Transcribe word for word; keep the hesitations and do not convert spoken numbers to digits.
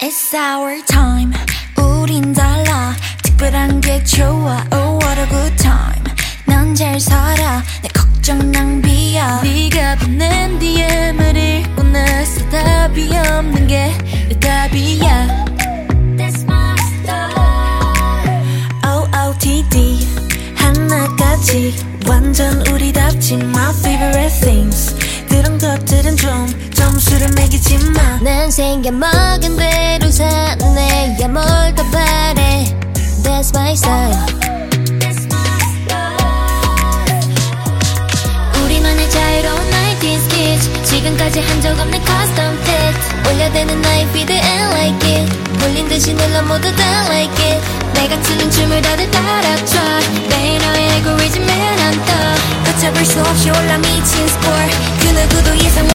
It's our time. 우린 달라. 특별한 게 좋아. Oh what a good time. 넌 잘 살아. 내 걱정 낭비야. 네가 보낸 디엠을 읽고 나서 답이 없는 게 내 답이야. That's my style. O O T D 하나까지 완전 우리답지. My favorite things. 그런 것들은 좀 점수를 매기지 마. 난 생겨먹은 대로 사네. 야 뭘 더 바래. That's my style. 우리만의 자유로운 나이티즈 kids. 지금까지 한 적 없는 custom fit. 올려대는 나의 feed and like it. 몰린 듯이 눌러 모두 다 like it. 내가 추는 춤을 다들 따라춰. 매일 너의 알고리즘에 난 떠. 걷잡을 수 없이 올라 미친 스코어. 그 누구도 예상